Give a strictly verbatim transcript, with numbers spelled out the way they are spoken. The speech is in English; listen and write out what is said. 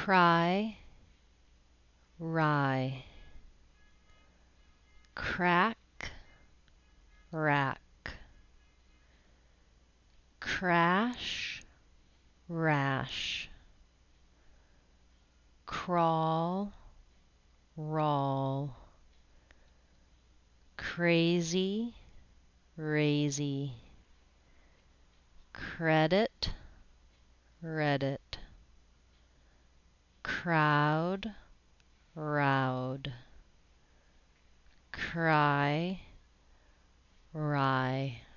cry, rye, crack, rack, crash, rash, crawl, rawl, crazy, razy, credit, Reddit, crowd, rowd, cry, rye.